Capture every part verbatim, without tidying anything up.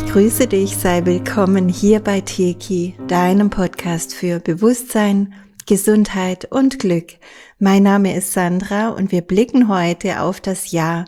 Grüße dich, sei willkommen hier bei Teki, deinem Podcast für Bewusstsein, Gesundheit und Glück. Mein Name ist Sandra und wir blicken heute auf das Jahr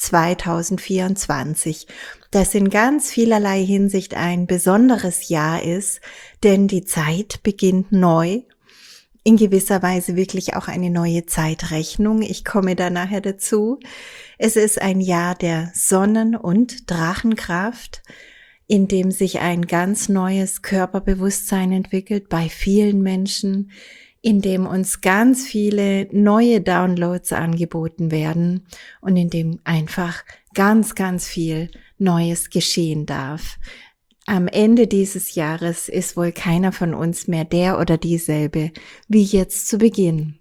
zweitausendvierundzwanzig, das in ganz vielerlei Hinsicht ein besonderes Jahr ist, denn die Zeit beginnt neu. In gewisser Weise wirklich auch eine neue Zeitrechnung. Ich komme da nachher dazu. Es ist ein Jahr der Sonnen- und Drachenkraft, in dem sich ein ganz neues Körperbewusstsein entwickelt bei vielen Menschen, in dem uns ganz viele neue Downloads angeboten werden und in dem einfach ganz, ganz viel Neues geschehen darf. Am Ende dieses Jahres ist wohl keiner von uns mehr der oder dieselbe wie jetzt zu Beginn.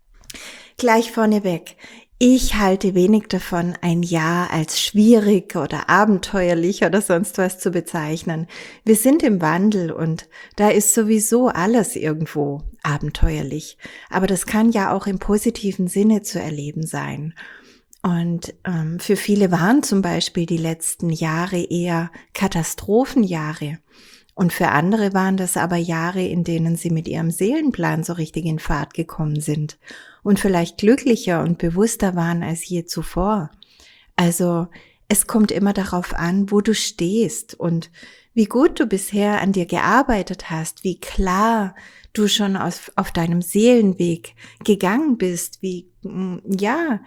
Gleich vorneweg. Ich halte wenig davon, ein Jahr als schwierig oder abenteuerlich oder sonst was zu bezeichnen. Wir sind im Wandel und da ist sowieso alles irgendwo abenteuerlich. Aber das kann ja auch im positiven Sinne zu erleben sein. Und ähm, für viele waren zum Beispiel die letzten Jahre eher Katastrophenjahre. Und für andere waren das aber Jahre, in denen sie mit ihrem Seelenplan so richtig in Fahrt gekommen sind und vielleicht glücklicher und bewusster waren als je zuvor. Also es kommt immer darauf an, wo du stehst und wie gut du bisher an dir gearbeitet hast, wie klar du schon auf, auf deinem Seelenweg gegangen bist, wie, ja,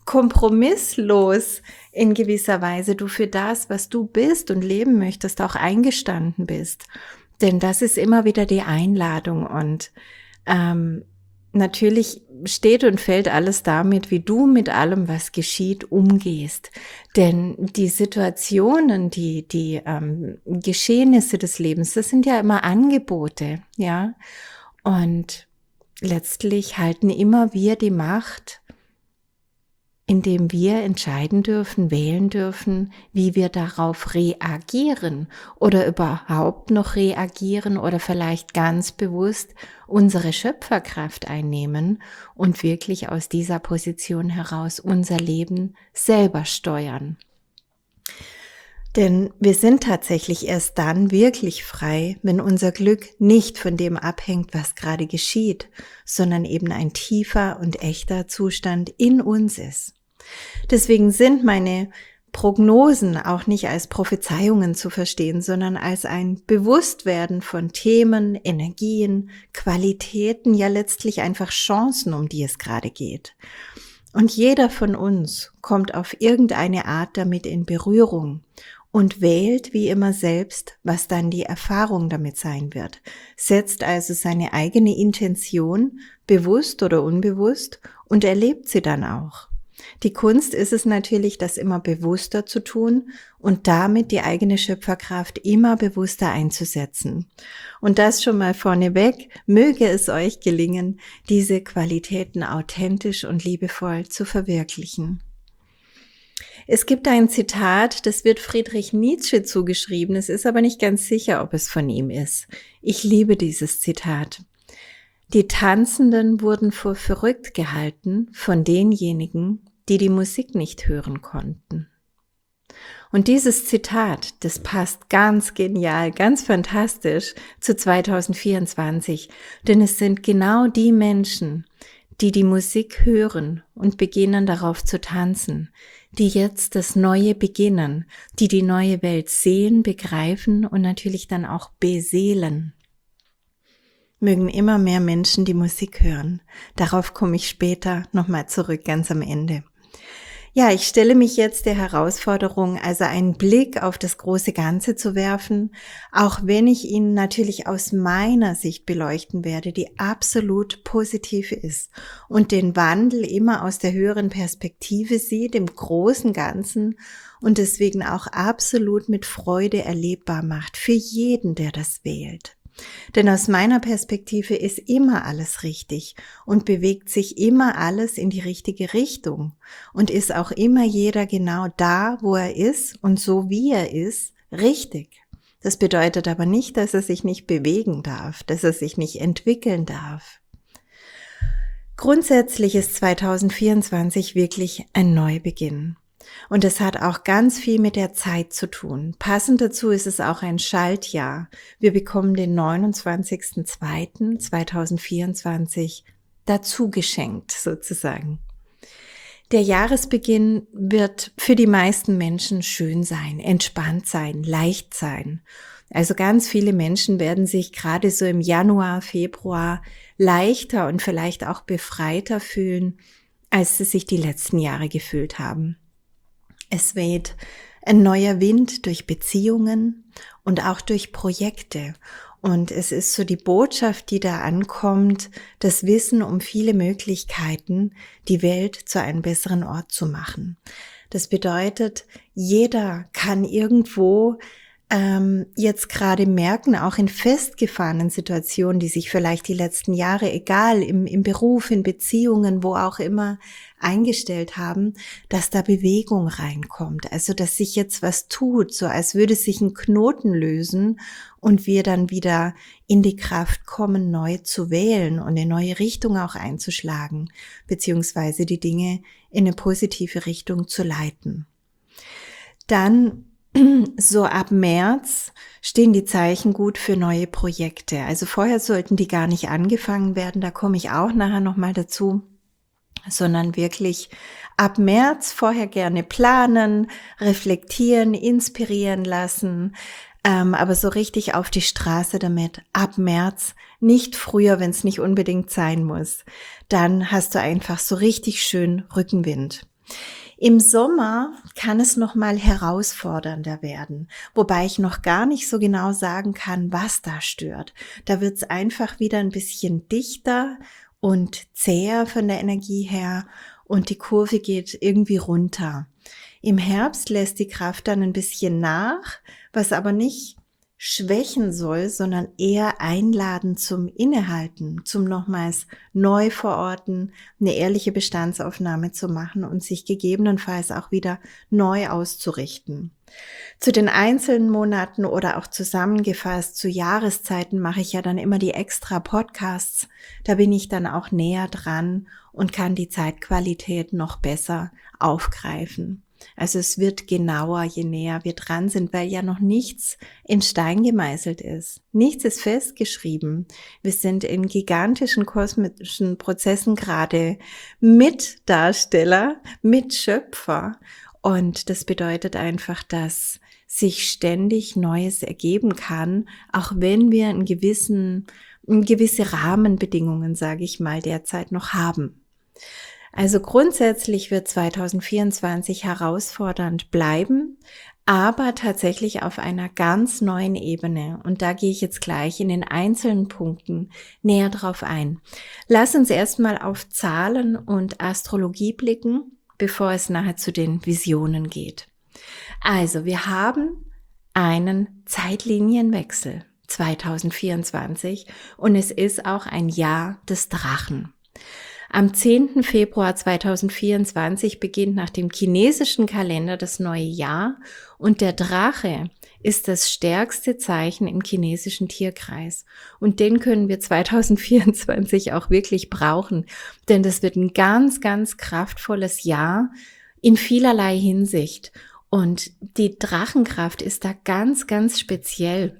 kompromisslos in gewisser Weise du für das, was du bist und leben möchtest, auch eingestanden bist. Denn das ist immer wieder die Einladung und ähm, natürlich steht und fällt alles damit, wie du mit allem, was geschieht, umgehst. Denn die Situationen, die die ähm, Geschehnisse des Lebens, das sind ja immer Angebote, ja. Und letztlich halten immer wir die Macht, indem wir entscheiden dürfen, wählen dürfen, wie wir darauf reagieren oder überhaupt noch reagieren oder vielleicht ganz bewusst unsere Schöpferkraft einnehmen und wirklich aus dieser Position heraus unser Leben selber steuern. Denn wir sind tatsächlich erst dann wirklich frei, wenn unser Glück nicht von dem abhängt, was gerade geschieht, sondern eben ein tiefer und echter Zustand in uns ist. Deswegen sind meine Prognosen auch nicht als Prophezeiungen zu verstehen, sondern als ein Bewusstwerden von Themen, Energien, Qualitäten, ja letztlich einfach Chancen, um die es gerade geht. Und jeder von uns kommt auf irgendeine Art damit in Berührung und wählt wie immer selbst, was dann die Erfahrung damit sein wird, setzt also seine eigene Intention, bewusst oder unbewusst, und erlebt sie dann auch. Die Kunst ist es natürlich, das immer bewusster zu tun und damit die eigene Schöpferkraft immer bewusster einzusetzen. Und das schon mal vorneweg, möge es euch gelingen, diese Qualitäten authentisch und liebevoll zu verwirklichen. Es gibt ein Zitat, das wird Friedrich Nietzsche zugeschrieben, es ist aber nicht ganz sicher, ob es von ihm ist. Ich liebe dieses Zitat. Die Tanzenden wurden für verrückt gehalten von denjenigen, die die Musik nicht hören konnten. Und dieses Zitat, das passt ganz genial, ganz fantastisch zu zweitausendvierundzwanzig, denn es sind genau die Menschen, die die Musik hören und beginnen darauf zu tanzen, die jetzt das Neue beginnen, die die neue Welt sehen, begreifen und natürlich dann auch beseelen. Mögen immer mehr Menschen die Musik hören. Darauf komme ich später nochmal zurück, ganz am Ende. Ja, ich stelle mich jetzt der Herausforderung, also einen Blick auf das große Ganze zu werfen, auch wenn ich ihn natürlich aus meiner Sicht beleuchten werde, die absolut positiv ist und den Wandel immer aus der höheren Perspektive sieht, im großen Ganzen und deswegen auch absolut mit Freude erlebbar macht für jeden, der das wählt. Denn aus meiner Perspektive ist immer alles richtig und bewegt sich immer alles in die richtige Richtung und ist auch immer jeder genau da, wo er ist und so wie er ist, richtig. Das bedeutet aber nicht, dass er sich nicht bewegen darf, dass er sich nicht entwickeln darf. Grundsätzlich ist zweitausendvierundzwanzig wirklich ein Neubeginn. Und es hat auch ganz viel mit der Zeit zu tun. Passend dazu ist es auch ein Schaltjahr. Wir bekommen den neunundzwanzigsten zweiten zweitausendvierundzwanzig dazu geschenkt, sozusagen. Der Jahresbeginn wird für die meisten Menschen schön sein, entspannt sein, leicht sein. Also ganz viele Menschen werden sich gerade so im Januar, Februar leichter und vielleicht auch befreiter fühlen, als sie sich die letzten Jahre gefühlt haben. Es weht ein neuer Wind durch Beziehungen und auch durch Projekte. Und es ist so die Botschaft, die da ankommt, das Wissen um viele Möglichkeiten, die Welt zu einem besseren Ort zu machen. Das bedeutet, jeder kann irgendwo ähm, jetzt gerade merken, auch in festgefahrenen Situationen, die sich vielleicht die letzten Jahre, egal im, im Beruf, in Beziehungen, wo auch immer, eingestellt haben, dass da Bewegung reinkommt. Also, dass sich jetzt was tut, so als würde sich ein Knoten lösen und wir dann wieder in die Kraft kommen, neu zu wählen und eine neue Richtung auch einzuschlagen, beziehungsweise die Dinge in eine positive Richtung zu leiten. Dann so ab März stehen die Zeichen gut für neue Projekte. Also vorher sollten die gar nicht angefangen werden, da komme ich auch nachher nochmal dazu, sondern wirklich ab März vorher gerne planen, reflektieren, inspirieren lassen, ähm, aber so richtig auf die Straße damit ab März, nicht früher, wenn es nicht unbedingt sein muss. Dann hast du einfach so richtig schön Rückenwind. Im Sommer kann es noch mal herausfordernder werden, wobei ich noch gar nicht so genau sagen kann, was da stört. Da wird es einfach wieder ein bisschen dichter und zäher von der Energie her und die Kurve geht irgendwie runter. Im Herbst lässt die Kraft dann ein bisschen nach, was aber nicht schwächen soll, sondern eher einladen zum Innehalten, zum nochmals neu verorten, eine ehrliche Bestandsaufnahme zu machen und sich gegebenenfalls auch wieder neu auszurichten. Zu den einzelnen Monaten oder auch zusammengefasst zu Jahreszeiten mache ich ja dann immer die extra Podcasts. Da bin ich dann auch näher dran und kann die Zeitqualität noch besser aufgreifen. Also es wird genauer, je näher wir dran sind, weil ja noch nichts in Stein gemeißelt ist. Nichts ist festgeschrieben. Wir sind in gigantischen kosmischen Prozessen gerade Mitdarsteller, Mitschöpfer. Und das bedeutet einfach, dass sich ständig Neues ergeben kann, auch wenn wir einen gewissen, gewisse Rahmenbedingungen, sage ich mal, derzeit noch haben. Also grundsätzlich wird zweitausendvierundzwanzig herausfordernd bleiben, aber tatsächlich auf einer ganz neuen Ebene. Und da gehe ich jetzt gleich in den einzelnen Punkten näher drauf ein. Lass uns erstmal auf Zahlen und Astrologie blicken, bevor es nachher zu den Visionen geht. Also wir haben einen Zeitlinienwechsel zweitausendvierundzwanzig und es ist auch ein Jahr des Drachen. Am zehnten Februar zweitausendvierundzwanzig beginnt nach dem chinesischen Kalender das neue Jahr und der Drache ist das stärkste Zeichen im chinesischen Tierkreis. Und den können wir zweitausendvierundzwanzig auch wirklich brauchen, denn das wird ein ganz, ganz kraftvolles Jahr in vielerlei Hinsicht. Und die Drachenkraft ist da ganz, ganz speziell,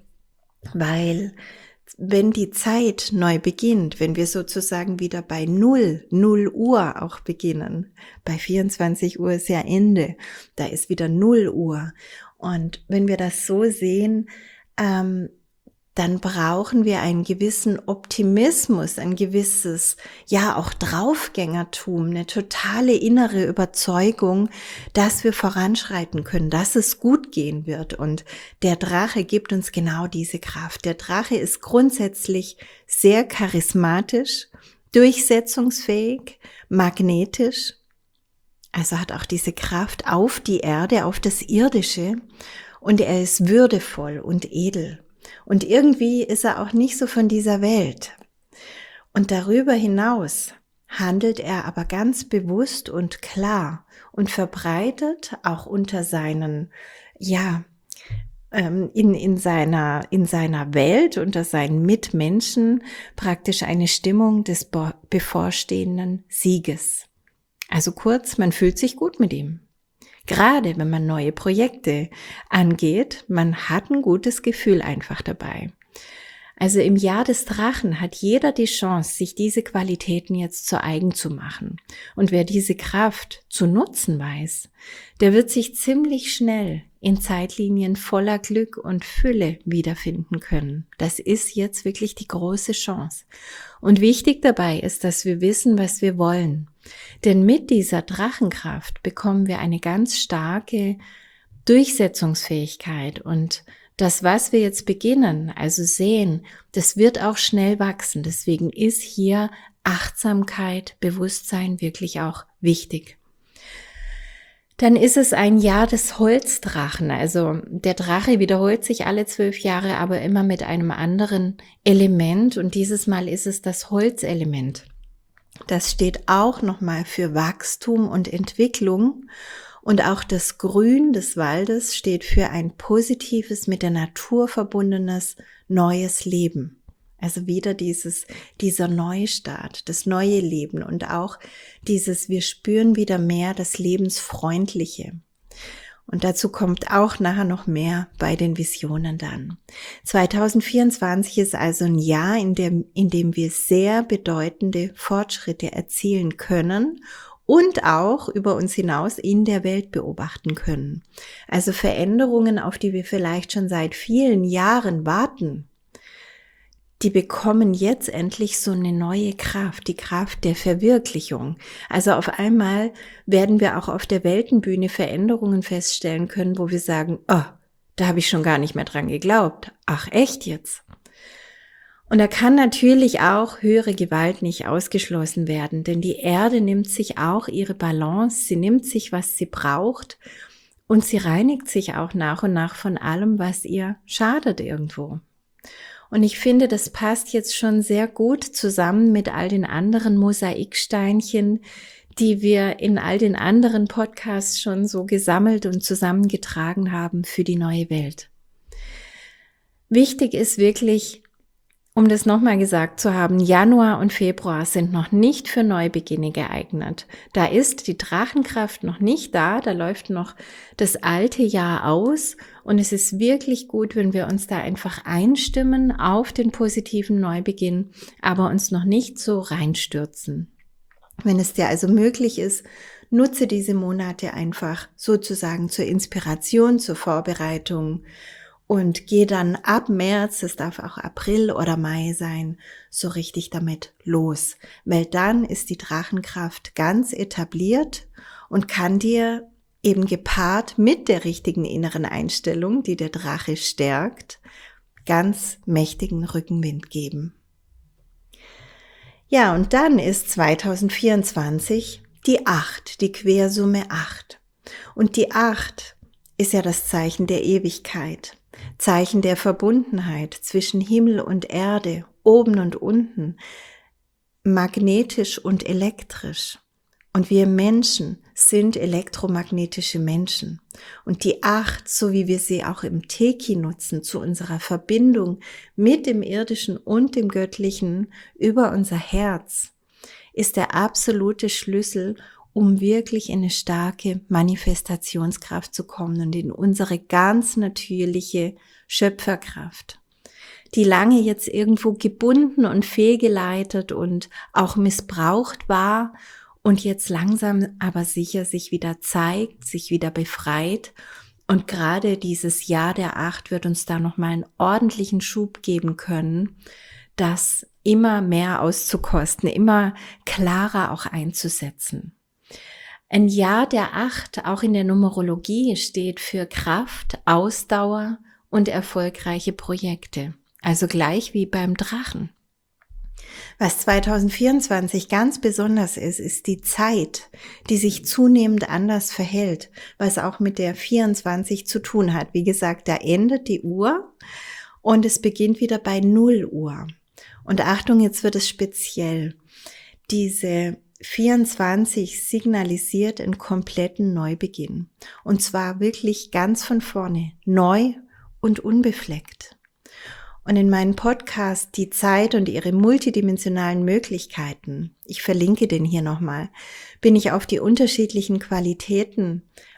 weil wenn die Zeit neu beginnt, wenn wir sozusagen wieder bei Null, Null Uhr auch beginnen, bei vierundzwanzig Uhr ist ja Ende, da ist wieder Null Uhr. Und wenn wir das so sehen, ähm, dann brauchen wir einen gewissen Optimismus, ein gewisses, ja auch Draufgängertum, eine totale innere Überzeugung, dass wir voranschreiten können, dass es gut gehen wird. Und der Drache gibt uns genau diese Kraft. Der Drache ist grundsätzlich sehr charismatisch, durchsetzungsfähig, magnetisch, also hat auch diese Kraft auf die Erde, auf das Irdische und er ist würdevoll und edel. Und irgendwie ist er auch nicht so von dieser Welt. Und darüber hinaus handelt er aber ganz bewusst und klar und verbreitet auch unter seinen, ja, in, in seiner, in seiner Welt, unter seinen Mitmenschen praktisch eine Stimmung des bevorstehenden Sieges. Also kurz, man fühlt sich gut mit ihm. Gerade wenn man neue Projekte angeht, man hat ein gutes Gefühl einfach dabei. Also im Jahr des Drachen hat jeder die Chance, sich diese Qualitäten jetzt zu eigen zu machen. Und wer diese Kraft zu nutzen weiß, der wird sich ziemlich schnell in Zeitlinien voller Glück und Fülle wiederfinden können. Das ist jetzt wirklich die große Chance. Und wichtig dabei ist, dass wir wissen, was wir wollen. Denn mit dieser Drachenkraft bekommen wir eine ganz starke Durchsetzungsfähigkeit und das, was wir jetzt beginnen, also sehen, das wird auch schnell wachsen. Deswegen ist hier Achtsamkeit, Bewusstsein wirklich auch wichtig. Dann ist es ein Jahr des Holzdrachen. Also der Drache wiederholt sich alle zwölf Jahre, aber immer mit einem anderen Element. Und dieses Mal ist es das Holzelement. Das steht auch nochmal für Wachstum und Entwicklung. Und auch das Grün des Waldes steht für ein positives, mit der Natur verbundenes, neues Leben. Also wieder dieses, dieser Neustart, das neue Leben und auch dieses, wir spüren wieder mehr das Lebensfreundliche. Und dazu kommt auch nachher noch mehr bei den Visionen dann. zwanzig vierundzwanzig ist also ein Jahr, in dem, in dem wir sehr bedeutende Fortschritte erzielen können und auch über uns hinaus in der Welt beobachten können. Also Veränderungen, auf die wir vielleicht schon seit vielen Jahren warten, die bekommen jetzt endlich so eine neue Kraft, die Kraft der Verwirklichung. Also auf einmal werden wir auch auf der Weltenbühne Veränderungen feststellen können, wo wir sagen, oh, da habe ich schon gar nicht mehr dran geglaubt. Ach, echt jetzt? Und da kann natürlich auch höhere Gewalt nicht ausgeschlossen werden, denn die Erde nimmt sich auch ihre Balance, sie nimmt sich, was sie braucht und sie reinigt sich auch nach und nach von allem, was ihr schadet irgendwo. Und ich finde, das passt jetzt schon sehr gut zusammen mit all den anderen Mosaiksteinchen, die wir in all den anderen Podcasts schon so gesammelt und zusammengetragen haben für die neue Welt. Wichtig ist wirklich, um das nochmal gesagt zu haben, Januar und Februar sind noch nicht für Neubeginne geeignet. Da ist die Drachenkraft noch nicht da, da läuft noch das alte Jahr aus und es ist wirklich gut, wenn wir uns da einfach einstimmen auf den positiven Neubeginn, aber uns noch nicht so reinstürzen. Wenn es dir also möglich ist, nutze diese Monate einfach sozusagen zur Inspiration, zur Vorbereitung. Und geh dann ab März, es darf auch April oder Mai sein, so richtig damit los. Weil dann ist die Drachenkraft ganz etabliert und kann dir eben gepaart mit der richtigen inneren Einstellung, die der Drache stärkt, ganz mächtigen Rückenwind geben. Ja, und dann ist zwanzig vierundzwanzig die acht, die Quersumme acht. Und die acht ist ja das Zeichen der Ewigkeit. Zeichen der Verbundenheit zwischen Himmel und Erde, oben und unten, magnetisch und elektrisch. Und wir Menschen sind elektromagnetische Menschen. Und die Acht, so wie wir sie auch im Teki nutzen, zu unserer Verbindung mit dem Irdischen und dem Göttlichen über unser Herz, ist der absolute Schlüssel, um wirklich in eine starke Manifestationskraft zu kommen und in unsere ganz natürliche Schöpferkraft, die lange jetzt irgendwo gebunden und fehlgeleitet und auch missbraucht war und jetzt langsam aber sicher sich wieder zeigt, sich wieder befreit. Und gerade dieses Jahr der Acht wird uns da nochmal einen ordentlichen Schub geben können, das immer mehr auszukosten, immer klarer auch einzusetzen. Ein Jahr der Acht, auch in der Numerologie, steht für Kraft, Ausdauer und erfolgreiche Projekte. Also gleich wie beim Drachen. Was zwanzig vierundzwanzig ganz besonders ist, ist die Zeit, die sich zunehmend anders verhält, was auch mit der vierundzwanzig zu tun hat. Wie gesagt, da endet die Uhr und es beginnt wieder bei null Uhr. Und Achtung, jetzt wird es speziell. Diese vierundzwanzig signalisiert einen kompletten Neubeginn. Und zwar wirklich ganz von vorne, neu und unbefleckt. Und in meinem Podcast Die Zeit und ihre multidimensionalen Möglichkeiten, ich verlinke den hier nochmal, bin ich auf die unterschiedlichen Qualitäten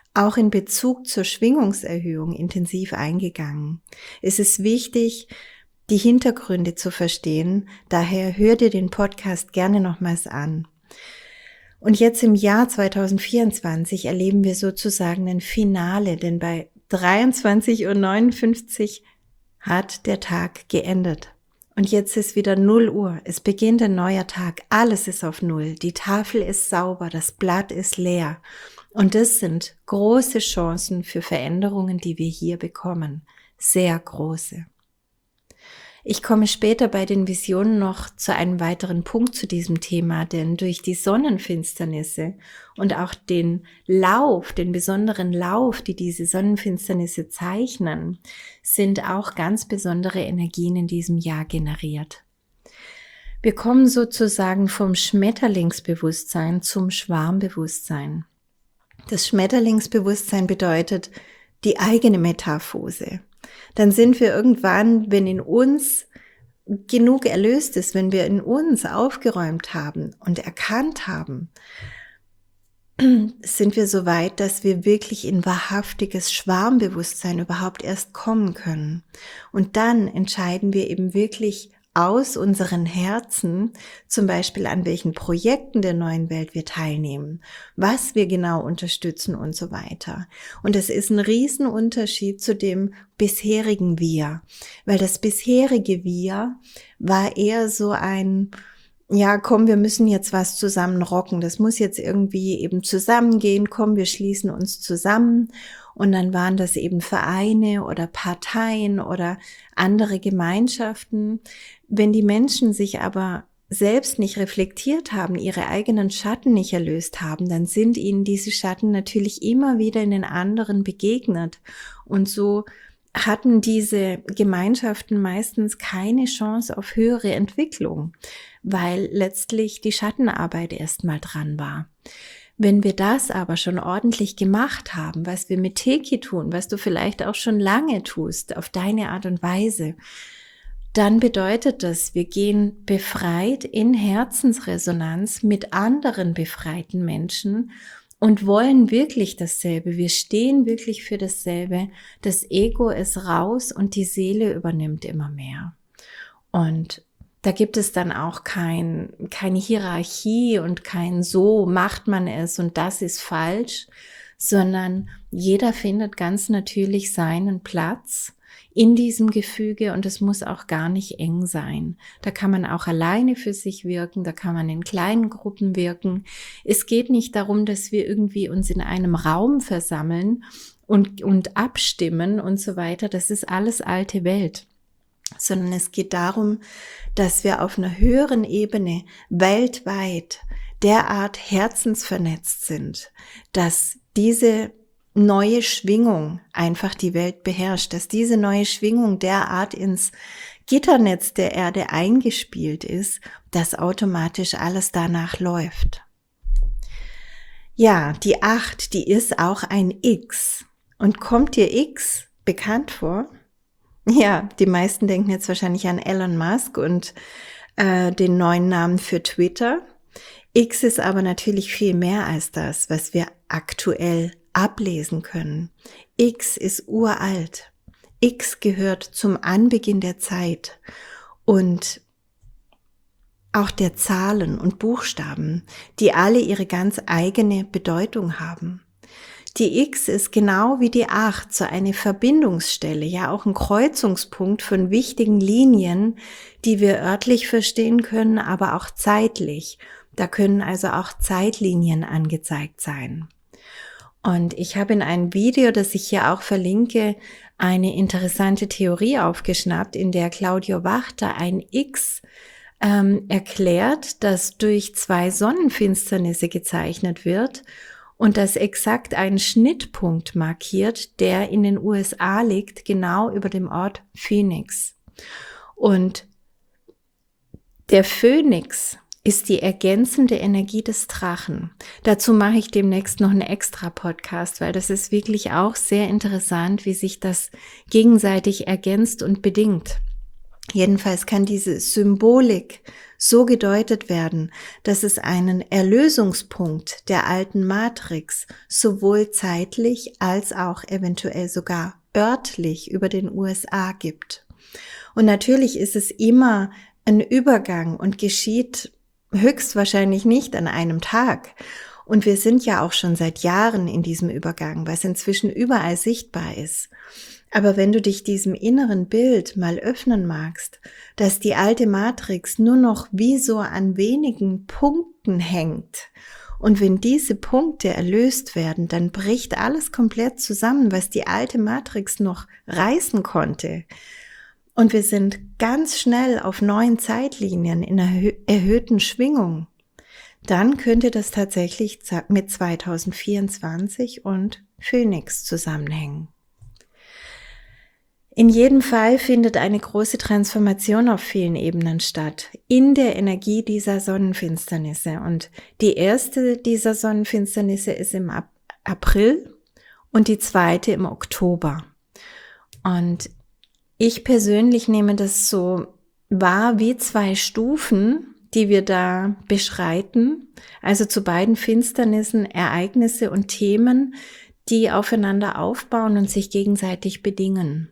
auch in Bezug zur Schwingungserhöhung intensiv eingegangen. Es ist wichtig, die Hintergründe zu verstehen, daher hör dir den Podcast gerne nochmals an. Und jetzt im Jahr zwanzig vierundzwanzig erleben wir sozusagen ein Finale, denn bei dreiundzwanzig Uhr neunundfünfzig hat der Tag geendet. Und jetzt ist wieder null Uhr, es beginnt ein neuer Tag, alles ist auf Null, die Tafel ist sauber, das Blatt ist leer. Und das sind große Chancen für Veränderungen, die wir hier bekommen, sehr große. Ich komme später bei den Visionen noch zu einem weiteren Punkt zu diesem Thema, denn durch die Sonnenfinsternisse und auch den Lauf, den besonderen Lauf, die diese Sonnenfinsternisse zeichnen, sind auch ganz besondere Energien in diesem Jahr generiert. Wir kommen sozusagen vom Schmetterlingsbewusstsein zum Schwarmbewusstsein. Das Schmetterlingsbewusstsein bedeutet die eigene Metaphose. Dann sind wir irgendwann, wenn in uns genug erlöst ist, wenn wir in uns aufgeräumt haben und erkannt haben, sind wir so weit, dass wir wirklich in wahrhaftiges Schwarmbewusstsein überhaupt erst kommen können. Und dann entscheiden wir eben wirklich aus unseren Herzen, zum Beispiel an welchen Projekten der neuen Welt wir teilnehmen, was wir genau unterstützen und so weiter. Und das ist ein Riesenunterschied zu dem bisherigen Wir, weil das bisherige Wir war eher so ein, ja komm, wir müssen jetzt was zusammen rocken, das muss jetzt irgendwie eben zusammengehen, komm, wir schließen uns zusammen. Und dann waren das eben Vereine oder Parteien oder andere Gemeinschaften. Wenn die Menschen sich aber selbst nicht reflektiert haben, ihre eigenen Schatten nicht erlöst haben, dann sind ihnen diese Schatten natürlich immer wieder in den anderen begegnet. Und so hatten diese Gemeinschaften meistens keine Chance auf höhere Entwicklung, weil letztlich die Schattenarbeit erstmal dran war. Wenn wir das aber schon ordentlich gemacht haben, was wir mit Teki tun, was du vielleicht auch schon lange tust, auf deine Art und Weise, dann bedeutet das, wir gehen befreit in Herzensresonanz mit anderen befreiten Menschen und wollen wirklich dasselbe. Wir stehen wirklich für dasselbe. Das Ego ist raus und die Seele übernimmt immer mehr. Und da gibt es dann auch kein, keine Hierarchie und kein so macht man es und das ist falsch, sondern jeder findet ganz natürlich seinen Platz in diesem Gefüge und es muss auch gar nicht eng sein. Da kann man auch alleine für sich wirken, da kann man in kleinen Gruppen wirken. Es geht nicht darum, dass wir irgendwie uns in einem Raum versammeln und, und abstimmen und so weiter. Das ist alles alte Welt. Sondern es geht darum, dass wir auf einer höheren Ebene weltweit derart herzensvernetzt sind, dass diese neue Schwingung einfach die Welt beherrscht, dass diese neue Schwingung derart ins Gitternetz der Erde eingespielt ist, dass automatisch alles danach läuft. Ja, die acht, die ist auch ein X. Und kommt dir X bekannt vor? Ja, die meisten denken jetzt wahrscheinlich an Elon Musk und äh, den neuen Namen für Twitter. X ist aber natürlich viel mehr als das, was wir aktuell ablesen können. X ist uralt. X gehört zum Anbeginn der Zeit und auch der Zahlen und Buchstaben, die alle ihre ganz eigene Bedeutung haben. Die X ist genau wie die acht so eine Verbindungsstelle, ja auch ein Kreuzungspunkt von wichtigen Linien, die wir örtlich verstehen können, aber auch zeitlich. Da können also auch Zeitlinien angezeigt sein. Und ich habe in einem Video, das ich hier auch verlinke, eine interessante Theorie aufgeschnappt, in der Claudio Wachter ein X ähm, erklärt, das durch zwei Sonnenfinsternisse gezeichnet wird und das exakt einen Schnittpunkt markiert, der in den U S A liegt, genau über dem Ort Phoenix. Und der Phönix ist die ergänzende Energie des Drachen. Dazu mache ich demnächst noch einen extra Podcast, weil das ist wirklich auch sehr interessant, wie sich das gegenseitig ergänzt und bedingt. Jedenfalls kann diese Symbolik so gedeutet werden, dass es einen Erlösungspunkt der alten Matrix sowohl zeitlich als auch eventuell sogar örtlich über den U S A gibt. Und natürlich ist es immer ein Übergang und geschieht höchstwahrscheinlich nicht an einem Tag. Und wir sind ja auch schon seit Jahren in diesem Übergang, was inzwischen überall sichtbar ist. Aber wenn du dich diesem inneren Bild mal öffnen magst, dass die alte Matrix nur noch wie so an wenigen Punkten hängt, und wenn diese Punkte erlöst werden, dann bricht alles komplett zusammen, was die alte Matrix noch reißen konnte. Und wir sind ganz schnell auf neuen Zeitlinien in einer erhöhten Schwingung. Dann könnte das tatsächlich mit zwanzig vierundzwanzig und Phönix zusammenhängen. In jedem Fall findet eine große Transformation auf vielen Ebenen statt, in der Energie dieser Sonnenfinsternisse. Und die erste dieser Sonnenfinsternisse ist im April und die zweite im Oktober. Und ich persönlich nehme das so wahr wie zwei Stufen, die wir da beschreiten. Also zu beiden Finsternissen Ereignisse und Themen, die aufeinander aufbauen und sich gegenseitig bedingen.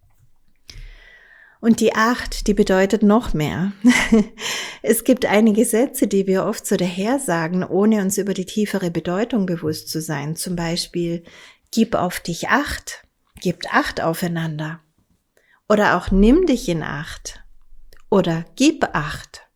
Und die Acht, die bedeutet noch mehr. Es gibt einige Sätze, die wir oft so dahersagen, ohne uns über die tiefere Bedeutung bewusst zu sein. Zum Beispiel, gib auf dich Acht, gebt Acht aufeinander. Oder auch nimm dich in Acht. Oder gib Acht.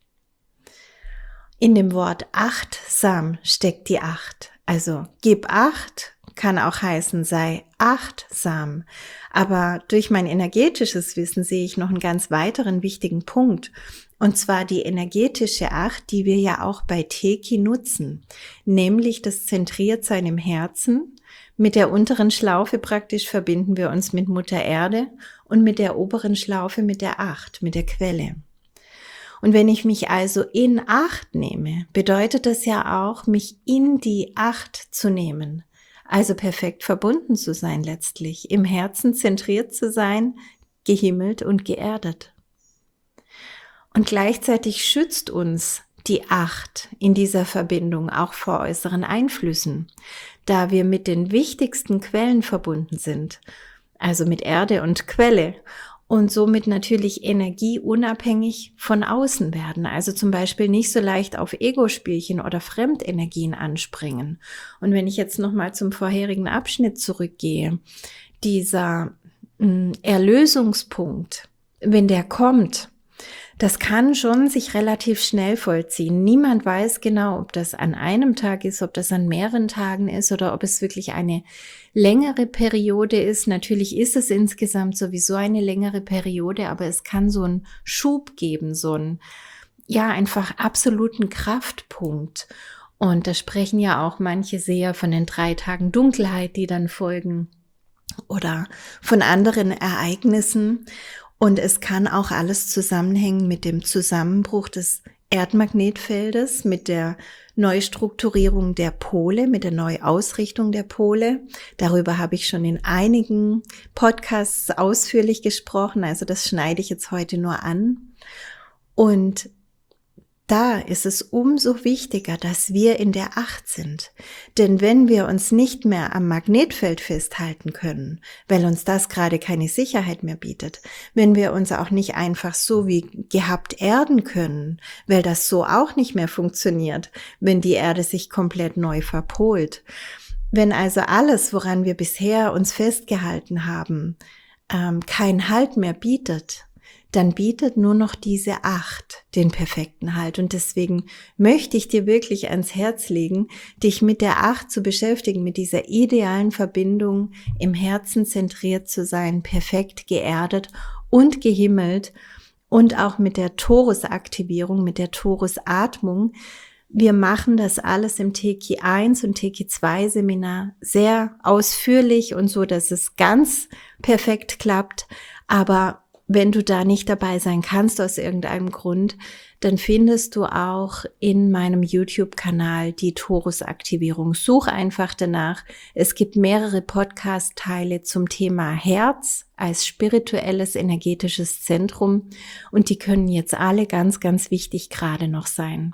In dem Wort achtsam steckt die Acht. Also gib Acht kann auch heißen, sei achtsam. Aber durch mein energetisches Wissen sehe ich noch einen ganz weiteren wichtigen Punkt. Und zwar die energetische Acht, die wir ja auch bei Teki nutzen. Nämlich das Zentriertsein im Herzen. Mit der unteren Schlaufe praktisch verbinden wir uns mit Mutter Erde und mit der oberen Schlaufe mit der Acht, mit der Quelle. Und wenn ich mich also in Acht nehme, bedeutet das ja auch, mich in die Acht zu nehmen. Also perfekt verbunden zu sein letztlich, im Herzen zentriert zu sein, gehimmelt und geerdet. Und gleichzeitig schützt uns die Acht in dieser Verbindung auch vor äußeren Einflüssen, da wir mit den wichtigsten Quellen verbunden sind, also mit Erde und Quelle. Und somit natürlich energieunabhängig von außen werden. Also zum Beispiel nicht so leicht auf Ego-Spielchen oder Fremdenergien anspringen. Und wenn ich jetzt nochmal zum vorherigen Abschnitt zurückgehe, dieser mh, Erlösungspunkt, wenn der kommt, das kann schon sich relativ schnell vollziehen. Niemand weiß genau, ob das an einem Tag ist, ob das an mehreren Tagen ist oder ob es wirklich eine längere Periode ist. Natürlich ist es insgesamt sowieso eine längere Periode, aber es kann so einen Schub geben, so einen, ja, einfach absoluten Kraftpunkt. Und da sprechen ja auch manche sehr von den drei Tagen Dunkelheit, die dann folgen oder von anderen Ereignissen. Und es kann auch alles zusammenhängen mit dem Zusammenbruch des Erdmagnetfeldes, mit der Neustrukturierung der Pole, mit der Neuausrichtung der Pole. Darüber habe ich schon in einigen Podcasts ausführlich gesprochen, also das schneide ich jetzt heute nur an. Und da ist es umso wichtiger, dass wir in der Acht sind. Denn wenn wir uns nicht mehr am Magnetfeld festhalten können, weil uns das gerade keine Sicherheit mehr bietet, wenn wir uns auch nicht einfach so wie gehabt erden können, weil das so auch nicht mehr funktioniert, wenn die Erde sich komplett neu verpolt. Wenn also alles, woran wir bisher uns festgehalten haben, ähm, keinen Halt mehr bietet, dann bietet nur noch diese Acht den perfekten Halt. Und deswegen möchte ich dir wirklich ans Herz legen, dich mit der Acht zu beschäftigen, mit dieser idealen Verbindung, im Herzen zentriert zu sein, perfekt geerdet und gehimmelt und auch mit der Torusaktivierung, mit der Torusatmung. Wir machen das alles im Teki eins und Teki zwei Seminar sehr ausführlich und so, dass es ganz perfekt klappt. Aber wenn du da nicht dabei sein kannst aus irgendeinem Grund, dann findest du auch in meinem YouTube-Kanal die Torus-Aktivierung. Such einfach danach. Es gibt mehrere Podcast-Teile zum Thema Herz als spirituelles, energetisches Zentrum und die können jetzt alle ganz, ganz wichtig gerade noch sein.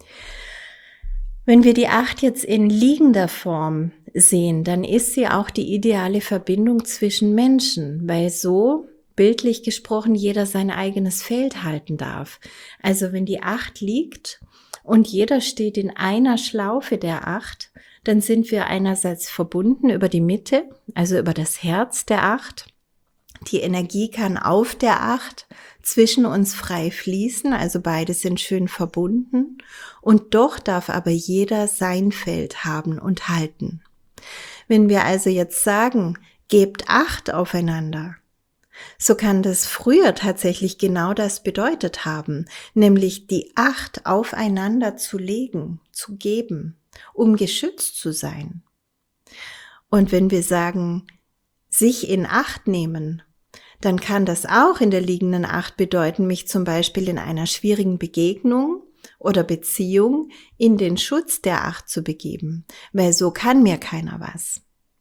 Wenn wir die Acht jetzt in liegender Form sehen, dann ist sie auch die ideale Verbindung zwischen Menschen, weil so, bildlich gesprochen, jeder sein eigenes Feld halten darf. Also wenn die Acht liegt und jeder steht in einer Schlaufe der Acht, dann sind wir einerseits verbunden über die Mitte, also über das Herz der Acht. Die Energie kann auf der Acht zwischen uns frei fließen, also beide sind schön verbunden und doch darf aber jeder sein Feld haben und halten. Wenn wir also jetzt sagen, gebt Acht aufeinander, so kann das früher tatsächlich genau das bedeutet haben, nämlich die Acht aufeinander zu legen, zu geben, um geschützt zu sein. Und wenn wir sagen, sich in Acht nehmen, dann kann das auch in der liegenden Acht bedeuten, mich zum Beispiel in einer schwierigen Begegnung oder Beziehung in den Schutz der Acht zu begeben, weil so kann mir keiner was.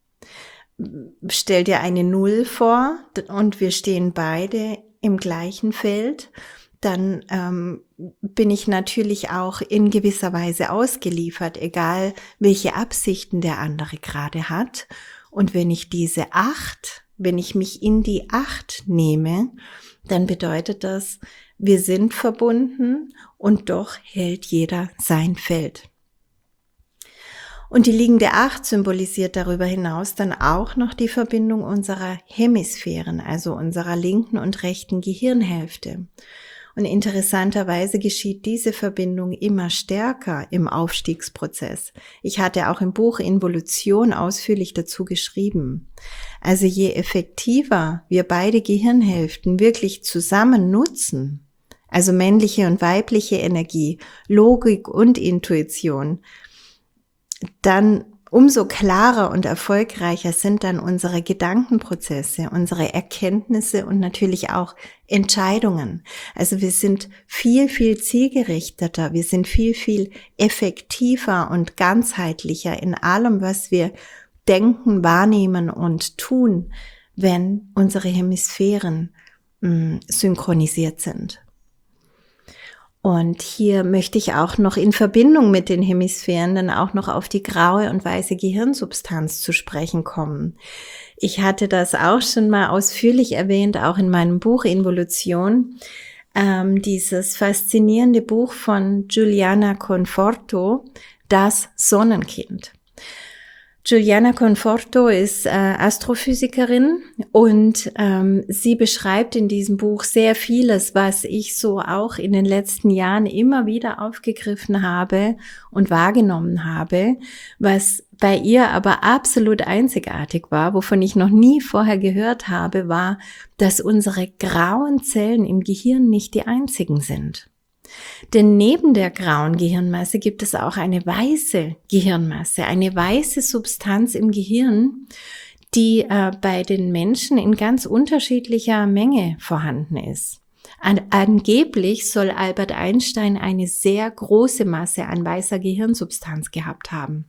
Stell dir eine Null vor und wir stehen beide im gleichen Feld, dann ähm, bin ich natürlich auch in gewisser Weise ausgeliefert, egal welche Absichten der andere gerade hat. Und wenn ich diese Acht Wenn ich mich in die Acht nehme, dann bedeutet das, wir sind verbunden und doch hält jeder sein Feld. Und die liegende Acht symbolisiert darüber hinaus dann auch noch die Verbindung unserer Hemisphären, also unserer linken und rechten Gehirnhälfte. Und interessanterweise geschieht diese Verbindung immer stärker im Aufstiegsprozess. Ich hatte auch im Buch Involution ausführlich dazu geschrieben. Also je effektiver wir beide Gehirnhälften wirklich zusammen nutzen, also männliche und weibliche Energie, Logik und Intuition, dann umso klarer und erfolgreicher sind dann unsere Gedankenprozesse, unsere Erkenntnisse und natürlich auch Entscheidungen. Also wir sind viel, viel zielgerichteter, wir sind viel, viel effektiver und ganzheitlicher in allem, was wir denken, wahrnehmen und tun, wenn unsere Hemisphären mh, synchronisiert sind. Und hier möchte ich auch noch in Verbindung mit den Hemisphären dann auch noch auf die graue und weiße Gehirnsubstanz zu sprechen kommen. Ich hatte das auch schon mal ausführlich erwähnt, auch in meinem Buch Involution, ähm, dieses faszinierende Buch von Giuliana Conforto, Das Sonnenkind. Giuliana Conforto ist äh, Astrophysikerin und ähm, sie beschreibt in diesem Buch sehr vieles, was ich so auch in den letzten Jahren immer wieder aufgegriffen habe und wahrgenommen habe, was bei ihr aber absolut einzigartig war, wovon ich noch nie vorher gehört habe, war, dass unsere grauen Zellen im Gehirn nicht die einzigen sind. Denn neben der grauen Gehirnmasse gibt es auch eine weiße Gehirnmasse, eine weiße Substanz im Gehirn, die äh, bei den Menschen in ganz unterschiedlicher Menge vorhanden ist. An, angeblich soll Albert Einstein eine sehr große Masse an weißer Gehirnsubstanz gehabt haben.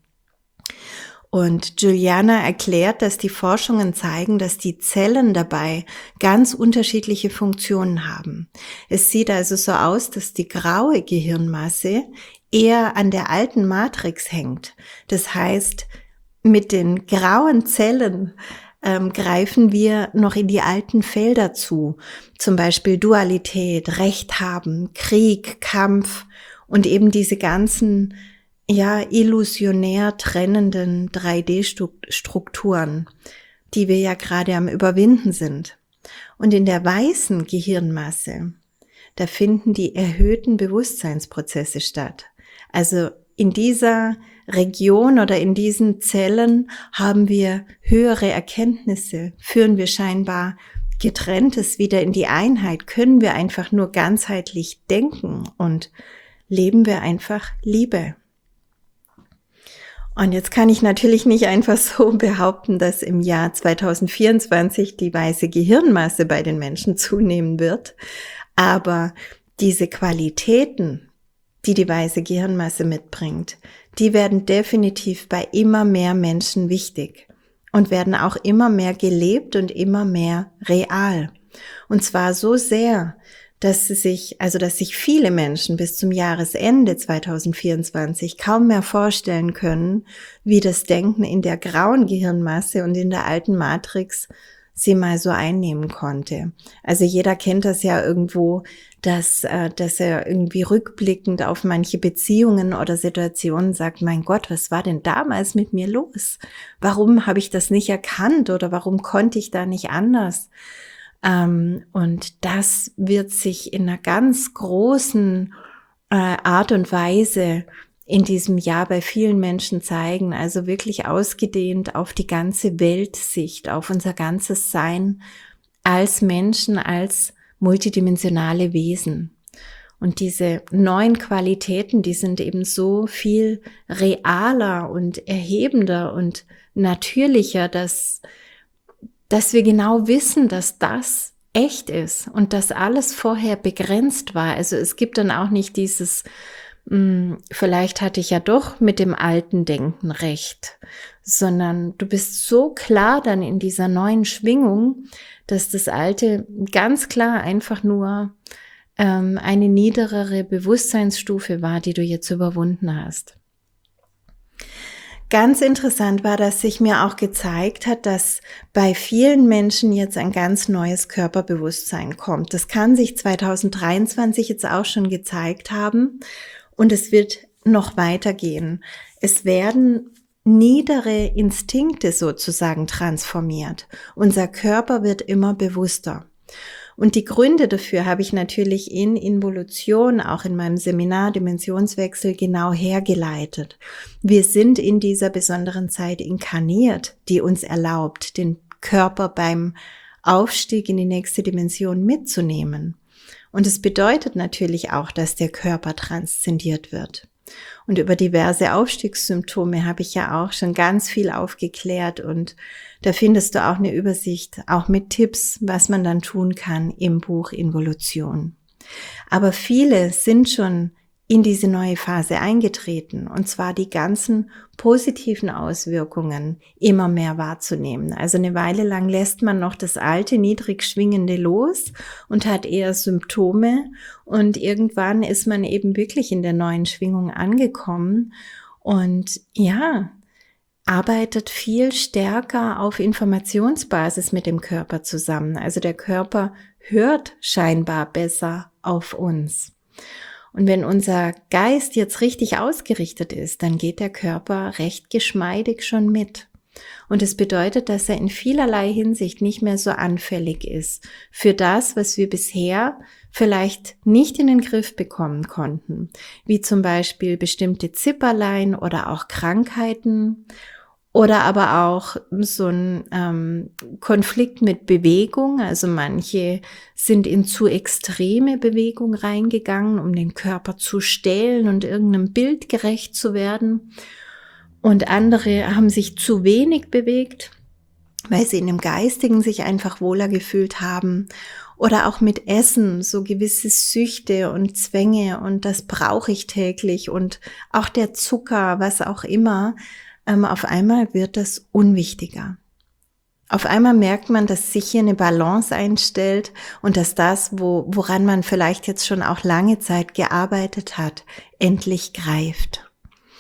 Und Giuliana erklärt, dass die Forschungen zeigen, dass die Zellen dabei ganz unterschiedliche Funktionen haben. Es sieht also so aus, dass die graue Gehirnmasse eher an der alten Matrix hängt. Das heißt, mit den grauen Zellen ähm, greifen wir noch in die alten Felder zu. Zum Beispiel Dualität, Recht haben, Krieg, Kampf und eben diese ganzen ja, illusionär trennenden drei D Strukturen, die wir ja gerade am Überwinden sind. Und in der weißen Gehirnmasse, da finden die erhöhten Bewusstseinsprozesse statt. Also in dieser Region oder in diesen Zellen haben wir höhere Erkenntnisse, führen wir scheinbar Getrenntes wieder in die Einheit, können wir einfach nur ganzheitlich denken und leben wir einfach Liebe. Und jetzt kann ich natürlich nicht einfach so behaupten, dass im Jahr zwanzig vierundzwanzig die weiße Gehirnmasse bei den Menschen zunehmen wird. Aber diese Qualitäten, die die weiße Gehirnmasse mitbringt, die werden definitiv bei immer mehr Menschen wichtig und werden auch immer mehr gelebt und immer mehr real. Und zwar so sehr, dass sie sich, also dass sich viele Menschen bis zum Jahresende zwanzig vierundzwanzig kaum mehr vorstellen können, wie das Denken in der grauen Gehirnmasse und in der alten Matrix sie mal so einnehmen konnte. Also jeder kennt das ja irgendwo, dass, äh, dass er irgendwie rückblickend auf manche Beziehungen oder Situationen sagt, mein Gott, was war denn damals mit mir los? Warum habe ich das nicht erkannt oder warum konnte ich da nicht anders? Ähm, und das wird sich in einer ganz großen äh, Art und Weise in diesem Jahr bei vielen Menschen zeigen, also wirklich ausgedehnt auf die ganze Weltsicht, auf unser ganzes Sein als Menschen, als multidimensionale Wesen. Und diese neuen Qualitäten, die sind eben so viel realer und erhebender und natürlicher, dass, dass wir genau wissen, dass das echt ist und dass alles vorher begrenzt war. Also es gibt dann auch nicht dieses vielleicht hatte ich ja doch mit dem alten Denken recht, sondern du bist so klar dann in dieser neuen Schwingung, dass das Alte ganz klar einfach nur ähm, eine niederere Bewusstseinsstufe war, die du jetzt überwunden hast. Ganz interessant war, dass sich mir auch gezeigt hat, dass bei vielen Menschen jetzt ein ganz neues Körperbewusstsein kommt. Das kann sich zwanzig dreiundzwanzig jetzt auch schon gezeigt haben. Und es wird noch weitergehen. Es werden niedere Instinkte sozusagen transformiert. Unser Körper wird immer bewusster. Und die Gründe dafür habe ich natürlich in Involution, auch in meinem Seminar Dimensionswechsel, genau hergeleitet. Wir sind in dieser besonderen Zeit inkarniert, die uns erlaubt, den Körper beim Aufstieg in die nächste Dimension mitzunehmen. Und es bedeutet natürlich auch, dass der Körper transzendiert wird. Und über diverse Aufstiegssymptome habe ich ja auch schon ganz viel aufgeklärt und da findest du auch eine Übersicht, auch mit Tipps, was man dann tun kann im Buch Involution. Aber viele sind schon in diese neue Phase eingetreten, und zwar die ganzen positiven Auswirkungen immer mehr wahrzunehmen. Also eine Weile lang lässt man noch das alte, niedrig schwingende los und hat eher Symptome, und irgendwann ist man eben wirklich in der neuen Schwingung angekommen und ja, arbeitet viel stärker auf Informationsbasis mit dem Körper zusammen. Also der Körper hört scheinbar besser auf uns. Und wenn unser Geist jetzt richtig ausgerichtet ist, dann geht der Körper recht geschmeidig schon mit. Und es bedeutet, dass er in vielerlei Hinsicht nicht mehr so anfällig ist für das, was wir bisher vielleicht nicht in den Griff bekommen konnten, wie zum Beispiel bestimmte Zipperlein oder auch Krankheiten. Oder aber auch so ein ähm, Konflikt mit Bewegung. Also manche sind in zu extreme Bewegung reingegangen, um den Körper zu stählen und irgendeinem Bild gerecht zu werden. Und andere haben sich zu wenig bewegt, weil sie in dem Geistigen sich einfach wohler gefühlt haben. Oder auch mit Essen, so gewisse Süchte und Zwänge, und das brauche ich täglich, und auch der Zucker, was auch immer. Auf einmal wird das unwichtiger. Auf einmal merkt man, dass sich hier eine Balance einstellt und dass das, wo, woran man vielleicht jetzt schon auch lange Zeit gearbeitet hat, endlich greift.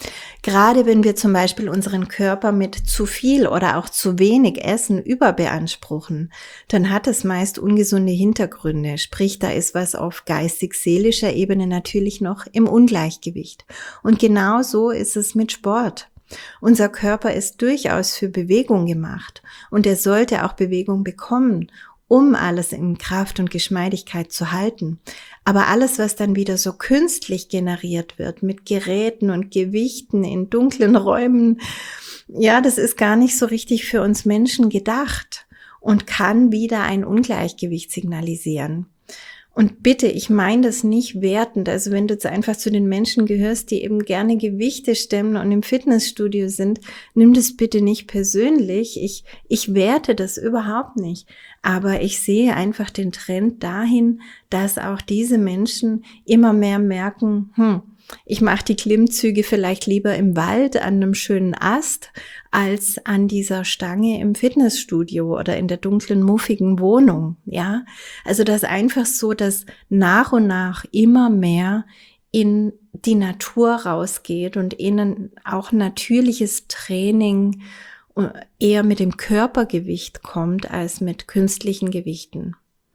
Gerade wenn wir zum Beispiel unseren Körper mit zu viel oder auch zu wenig Essen überbeanspruchen, dann hat es meist ungesunde Hintergründe. Sprich, da ist was auf geistig-seelischer Ebene natürlich noch im Ungleichgewicht. Und genau so ist es mit Sport. Unser Körper ist durchaus für Bewegung gemacht und er sollte auch Bewegung bekommen, um alles in Kraft und Geschmeidigkeit zu halten. Aber alles, was dann wieder so künstlich generiert wird, mit Geräten und Gewichten in dunklen Räumen, ja, das ist gar nicht so richtig für uns Menschen gedacht und kann wieder ein Ungleichgewicht signalisieren. Und bitte, ich meine das nicht wertend. Also wenn du jetzt einfach zu den Menschen gehörst, die eben gerne Gewichte stemmen und im Fitnessstudio sind, nimm das bitte nicht persönlich. Ich, ich werte das überhaupt nicht. Aber ich sehe einfach den Trend dahin, dass auch diese Menschen immer mehr merken, hm, ich mache die Klimmzüge vielleicht lieber im Wald an einem schönen Ast als an dieser Stange im Fitnessstudio oder in der dunklen, muffigen Wohnung, ja. Also das einfach so, dass nach und nach immer mehr in die Natur rausgeht und ihnen auch natürliches Training eher mit dem Körpergewicht kommt als mit künstlichen Gewichten.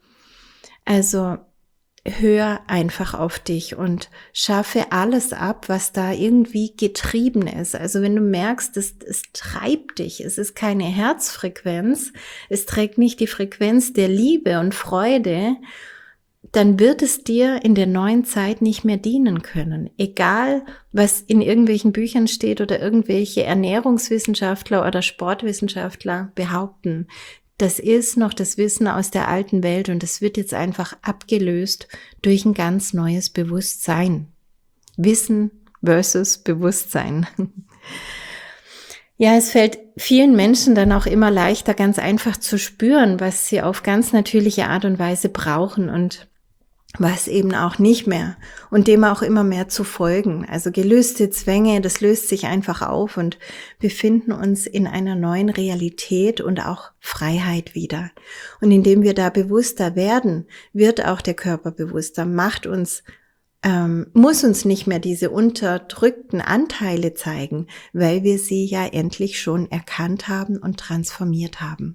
Also hör einfach auf dich und schaffe alles ab, was da irgendwie getrieben ist. Also wenn du merkst, es, es treibt dich, es ist keine Herzfrequenz, es trägt nicht die Frequenz der Liebe und Freude, dann wird es dir in der neuen Zeit nicht mehr dienen können. Egal, was in irgendwelchen Büchern steht oder irgendwelche Ernährungswissenschaftler oder Sportwissenschaftler behaupten. Das ist noch das Wissen aus der alten Welt und das wird jetzt einfach abgelöst durch ein ganz neues Bewusstsein. Wissen versus Bewusstsein. Ja, es fällt vielen Menschen dann auch immer leichter, ganz einfach zu spüren, was sie auf ganz natürliche Art und Weise brauchen und was eben auch nicht mehr und dem auch immer mehr zu folgen. Also gelöste Zwänge, das löst sich einfach auf und befinden uns in einer neuen Realität und auch Freiheit wieder. Und indem wir da bewusster werden, wird auch der Körper bewusster, macht uns, ähm, muss uns nicht mehr diese unterdrückten Anteile zeigen, weil wir sie ja endlich schon erkannt haben und transformiert haben.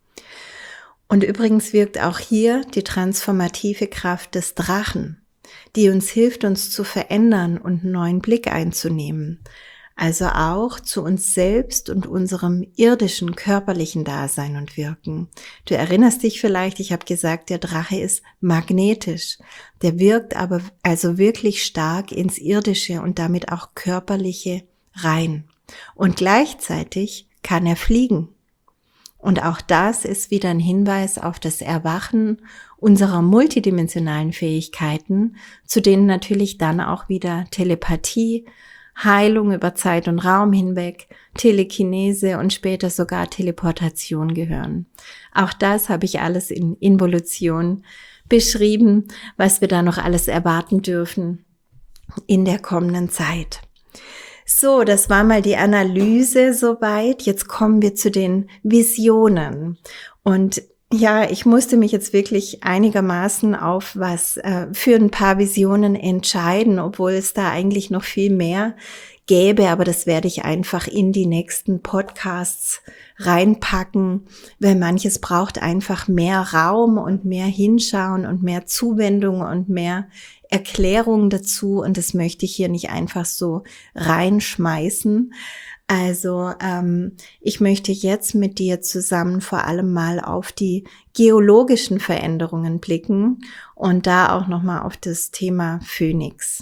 Und übrigens wirkt auch hier die transformative Kraft des Drachen, die uns hilft, uns zu verändern und einen neuen Blick einzunehmen. Also auch zu uns selbst und unserem irdischen, körperlichen Dasein und Wirken. Du erinnerst dich vielleicht, ich habe gesagt, der Drache ist magnetisch. Der wirkt aber also wirklich stark ins Irdische und damit auch Körperliche rein. Und gleichzeitig kann er fliegen. Und auch das ist wieder ein Hinweis auf das Erwachen unserer multidimensionalen Fähigkeiten, zu denen natürlich dann auch wieder Telepathie, Heilung über Zeit und Raum hinweg, Telekinese und später sogar Teleportation gehören. Auch das habe ich alles in Involution beschrieben, was wir da noch alles erwarten dürfen in der kommenden Zeit. So, das war mal die Analyse soweit. Jetzt kommen wir zu den Visionen. Und ja, ich musste mich jetzt wirklich einigermaßen auf was äh, für ein paar Visionen entscheiden, obwohl es da eigentlich noch viel mehr gäbe, aber das werde ich einfach in die nächsten Podcasts reinpacken, weil manches braucht einfach mehr Raum und mehr Hinschauen und mehr Zuwendung und mehr Erklärung dazu und das möchte ich hier nicht einfach so reinschmeißen. Also ähm, ich möchte jetzt mit dir zusammen vor allem mal auf die geologischen Veränderungen blicken und da auch nochmal auf das Thema Phönix.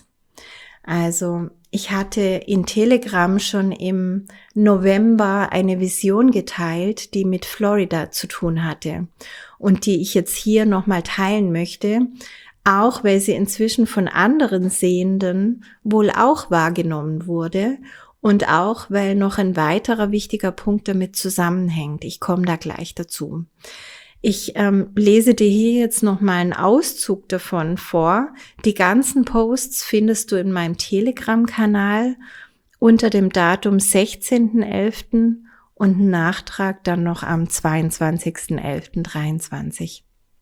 Also ich hatte in Telegram schon im November eine Vision geteilt, die mit Florida zu tun hatte und die ich jetzt hier nochmal teilen möchte, auch weil sie inzwischen von anderen Sehenden wohl auch wahrgenommen wurde und auch weil noch ein weiterer wichtiger Punkt damit zusammenhängt. Ich komme da gleich dazu. Ich ähm, lese dir hier jetzt noch mal einen Auszug davon vor. Die ganzen Posts findest du in meinem Telegram-Kanal unter dem Datum sechzehnten elften und einen Nachtrag dann noch am zweiundzwanzigsten elften dreiundzwanzig.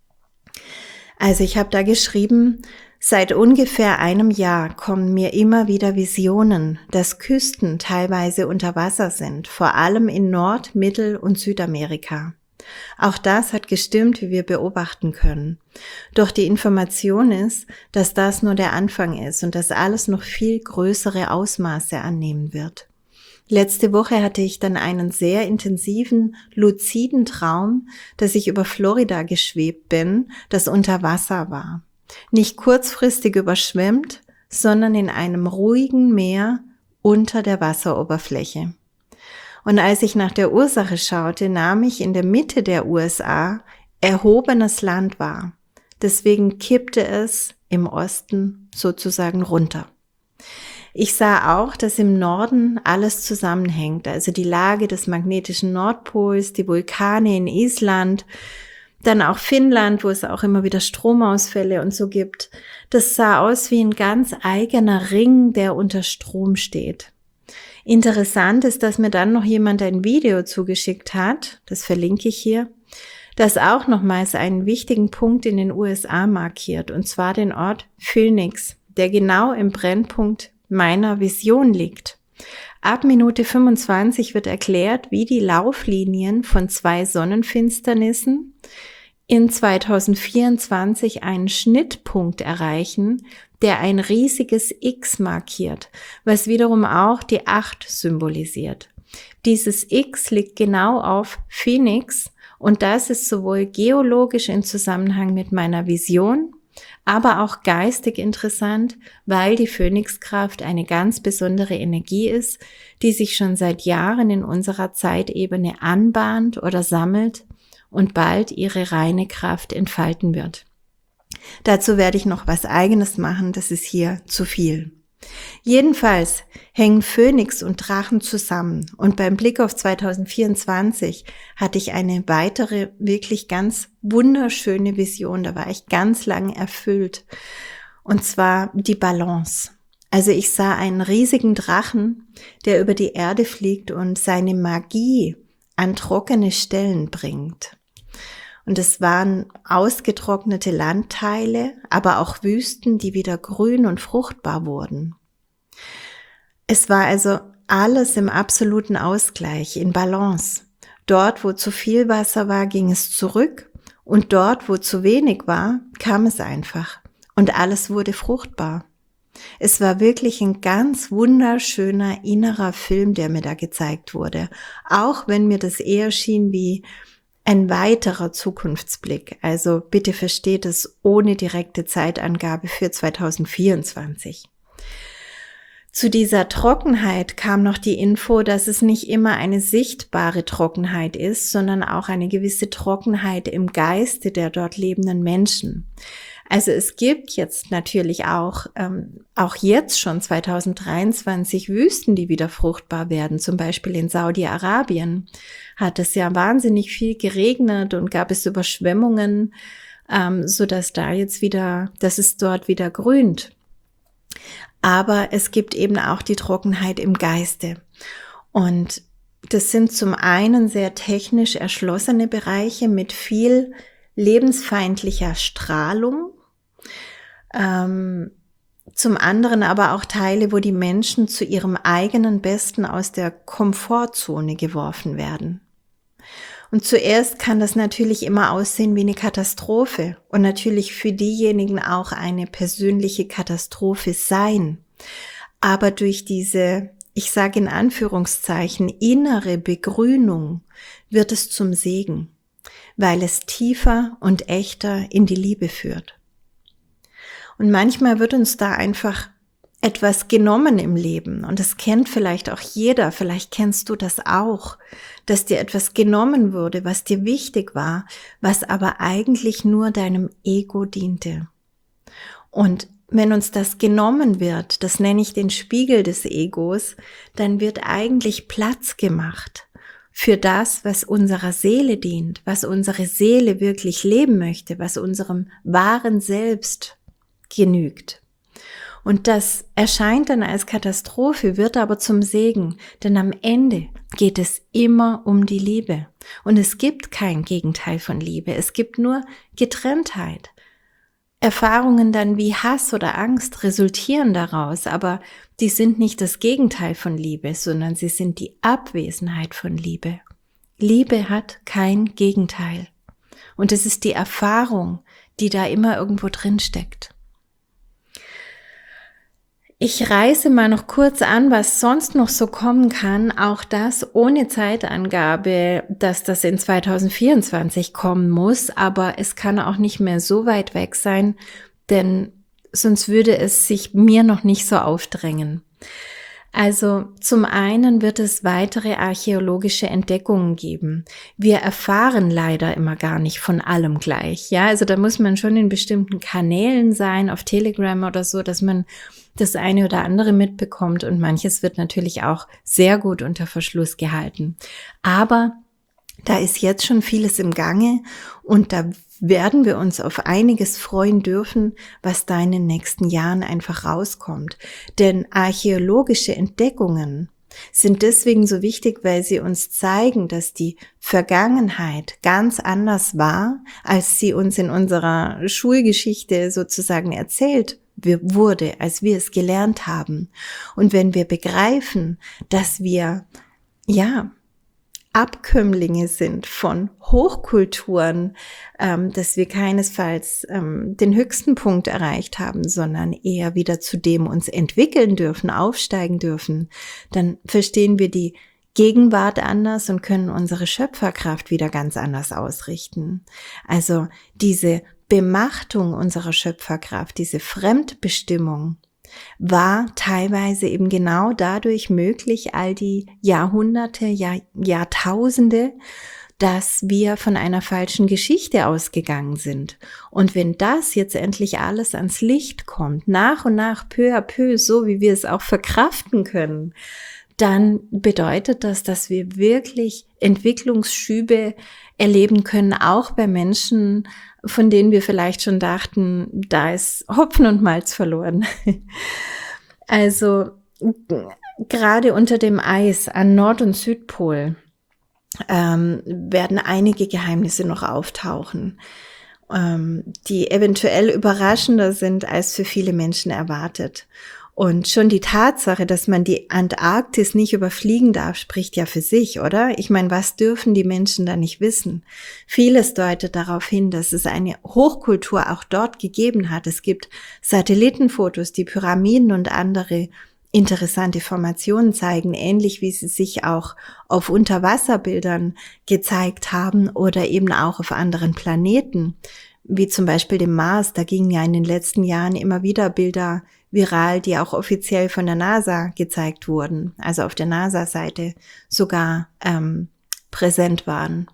Also ich habe da geschrieben, seit ungefähr einem Jahr kommen mir immer wieder Visionen, dass Küsten teilweise unter Wasser sind, vor allem in Nord-, Mittel- und Südamerika. Auch das hat gestimmt, wie wir beobachten können. Doch die Information ist, dass das nur der Anfang ist und dass alles noch viel größere Ausmaße annehmen wird. Letzte Woche hatte ich dann einen sehr intensiven, luziden Traum, dass ich über Florida geschwebt bin, das unter Wasser war. Nicht kurzfristig überschwemmt, sondern in einem ruhigen Meer unter der Wasseroberfläche. Und als ich nach der Ursache schaute, nahm ich in der Mitte der U S A erhobenes Land wahr. Deswegen kippte es im Osten sozusagen runter. Ich sah auch, dass im Norden alles zusammenhängt, also die Lage des magnetischen Nordpols, die Vulkane in Island, dann auch Finnland, wo es auch immer wieder Stromausfälle und so gibt. Das sah aus wie ein ganz eigener Ring, der unter Strom steht. Interessant ist, dass mir dann noch jemand ein Video zugeschickt hat, das verlinke ich hier, das auch nochmals einen wichtigen Punkt in den U S A markiert, und zwar den Ort Phoenix, der genau im Brennpunkt meiner Vision liegt. Ab Minute fünfundzwanzig wird erklärt, wie die Lauflinien von zwei Sonnenfinsternissen in zweitausendvierundzwanzig einen Schnittpunkt erreichen, der ein riesiges X markiert, was wiederum auch die acht symbolisiert. Dieses X liegt genau auf Phoenix und das ist sowohl geologisch in Zusammenhang mit meiner Vision, aber auch geistig interessant, weil die Phönixkraft eine ganz besondere Energie ist, die sich schon seit Jahren in unserer Zeitebene anbahnt oder sammelt und bald ihre reine Kraft entfalten wird. Dazu werde ich noch was Eigenes machen, das ist hier zu viel. Jedenfalls hängen Phönix und Drachen zusammen und beim Blick auf zweitausendvierundzwanzig hatte ich eine weitere, wirklich ganz wunderschöne Vision, da war ich ganz lang erfüllt, und zwar die Balance. Also ich sah einen riesigen Drachen, der über die Erde fliegt und seine Magie an trockene Stellen bringt. Und es waren ausgetrocknete Landteile, aber auch Wüsten, die wieder grün und fruchtbar wurden. Es war also alles im absoluten Ausgleich, in Balance. Dort, wo zu viel Wasser war, ging es zurück, und dort, wo zu wenig war, kam es einfach. Und alles wurde fruchtbar. Es war wirklich ein ganz wunderschöner innerer Film, der mir da gezeigt wurde. Auch wenn mir das eher schien wie ein weiterer Zukunftsblick. Also bitte versteht es ohne direkte Zeitangabe für zweitausendvierundzwanzig. Zu dieser Trockenheit kam noch die Info, dass es nicht immer eine sichtbare Trockenheit ist, sondern auch eine gewisse Trockenheit im Geiste der dort lebenden Menschen. Also es gibt jetzt natürlich auch, ähm, auch jetzt schon zweitausenddreiundzwanzig Wüsten, die wieder fruchtbar werden. Zum Beispiel in Saudi-Arabien hat es ja wahnsinnig viel geregnet und gab es Überschwemmungen, ähm, so dass da jetzt wieder, dass es dort wieder grünt. Aber es gibt eben auch die Trockenheit im Geiste. Und das sind zum einen sehr technisch erschlossene Bereiche mit viel lebensfeindlicher Strahlung. Ähm, zum anderen aber auch Teile, wo die Menschen zu ihrem eigenen Besten aus der Komfortzone geworfen werden. Und zuerst kann das natürlich immer aussehen wie eine Katastrophe und natürlich für diejenigen auch eine persönliche Katastrophe sein. Aber durch diese, ich sage in Anführungszeichen, innere Begrünung wird es zum Segen, weil es tiefer und echter in die Liebe führt. Und manchmal wird uns da einfach etwas genommen im Leben, und das kennt vielleicht auch jeder, vielleicht kennst du das auch, dass dir etwas genommen wurde, was dir wichtig war, was aber eigentlich nur deinem Ego diente. Und wenn uns das genommen wird, das nenne ich den Spiegel des Egos, dann wird eigentlich Platz gemacht für das, was unserer Seele dient, was unsere Seele wirklich leben möchte, was unserem wahren Selbst genügt. Und das erscheint dann als Katastrophe, wird aber zum Segen, denn am Ende geht es immer um die Liebe. Und es gibt kein Gegenteil von Liebe, es gibt nur Getrenntheit. Erfahrungen dann wie Hass oder Angst resultieren daraus, aber die sind nicht das Gegenteil von Liebe, sondern sie sind die Abwesenheit von Liebe. Liebe hat kein Gegenteil. Und es ist die Erfahrung, die da immer irgendwo drin steckt. Ich reiße mal noch kurz an, was sonst noch so kommen kann, auch das ohne Zeitangabe, dass das in zweitausendvierundzwanzig kommen muss, aber es kann auch nicht mehr so weit weg sein, denn sonst würde es sich mir noch nicht so aufdrängen. Also zum einen wird es weitere archäologische Entdeckungen geben. Wir erfahren leider immer gar nicht von allem gleich. Ja, also da muss man schon in bestimmten Kanälen sein, auf Telegram oder so, dass man das eine oder andere mitbekommt, und manches wird natürlich auch sehr gut unter Verschluss gehalten. Aber da ist jetzt schon vieles im Gange, und da werden wir uns auf einiges freuen dürfen, was da in den nächsten Jahren einfach rauskommt. Denn archäologische Entdeckungen sind deswegen so wichtig, weil sie uns zeigen, dass die Vergangenheit ganz anders war, als sie uns in unserer Schulgeschichte sozusagen erzählt wurde, als wir es gelernt haben. Und wenn wir begreifen, dass wir, ja, Abkömmlinge sind von Hochkulturen, ähm, dass wir keinesfalls ähm, den höchsten Punkt erreicht haben, sondern eher wieder zu dem uns entwickeln dürfen, aufsteigen dürfen, dann verstehen wir die Gegenwart anders und können unsere Schöpferkraft wieder ganz anders ausrichten. Also diese Bemachtung unserer Schöpferkraft, diese Fremdbestimmung, war teilweise eben genau dadurch möglich, all die Jahrhunderte, Jahr, Jahrtausende, dass wir von einer falschen Geschichte ausgegangen sind. Und wenn das jetzt endlich alles ans Licht kommt, nach und nach, peu à peu, so wie wir es auch verkraften können, dann bedeutet das, dass wir wirklich Entwicklungsschübe erleben können, auch bei Menschen, von denen wir vielleicht schon dachten, da ist Hopfen und Malz verloren. Also gerade unter dem Eis an Nord- und Südpol ähm, werden einige Geheimnisse noch auftauchen, ähm, die eventuell überraschender sind, als für viele Menschen erwartet. Und schon die Tatsache, dass man die Antarktis nicht überfliegen darf, spricht ja für sich, oder? Ich meine, was dürfen die Menschen da nicht wissen? Vieles deutet darauf hin, dass es eine Hochkultur auch dort gegeben hat. Es gibt Satellitenfotos, die Pyramiden und andere interessante Formationen zeigen, ähnlich wie sie sich auch auf Unterwasserbildern gezeigt haben oder eben auch auf anderen Planeten, wie zum Beispiel dem Mars. Da gingen ja in den letzten Jahren immer wieder Bilder viral, die auch offiziell von der NASA gezeigt wurden, also auf der NASA-Seite sogar ähm, präsent waren.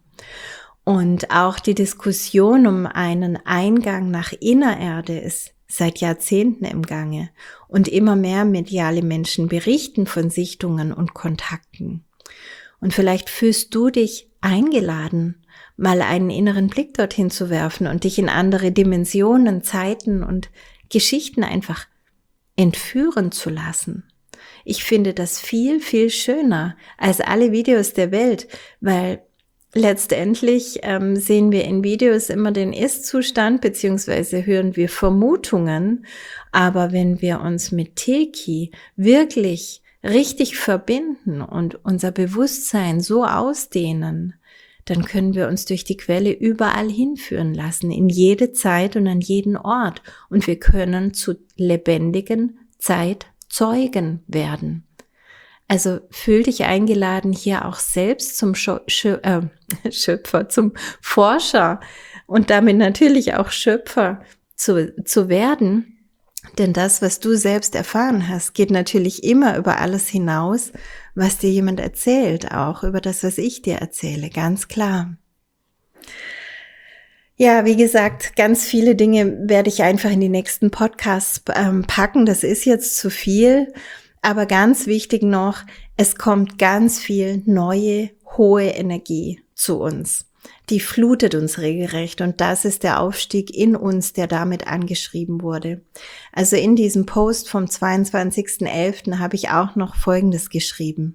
Und auch die Diskussion um einen Eingang nach Innererde ist seit Jahrzehnten im Gange, und immer mehr mediale Menschen berichten von Sichtungen und Kontakten. Und vielleicht fühlst du dich eingeladen, mal einen inneren Blick dorthin zu werfen und dich in andere Dimensionen, Zeiten und Geschichten einfach entführen zu lassen. Ich finde das viel, viel schöner als alle Videos der Welt, weil letztendlich ähm, sehen wir in Videos immer den Ist-Zustand, beziehungsweise hören wir Vermutungen. Aber wenn wir uns mit Teki wirklich richtig verbinden und unser Bewusstsein so ausdehnen, dann können wir uns durch die Quelle überall hinführen lassen, in jede Zeit und an jeden Ort. Und wir können zu lebendigen Zeitzeugen werden. Also fühl dich eingeladen, hier auch selbst zum Schö- Schö- äh, Schöpfer, zum Forscher und damit natürlich auch Schöpfer zu, zu werden. Denn das, was du selbst erfahren hast, geht natürlich immer über alles hinaus, was dir jemand erzählt, auch über das, was ich dir erzähle, ganz klar. Ja, wie gesagt, ganz viele Dinge werde ich einfach in die nächsten Podcasts ähm, packen. Das ist jetzt zu viel. Aber ganz wichtig noch, es kommt ganz viel neue, hohe Energie zu uns. Die flutet uns regelrecht, und das ist der Aufstieg in uns, der damit angeschrieben wurde. Also in diesem Post vom zweiundzwanzigsten elften habe ich auch noch Folgendes geschrieben.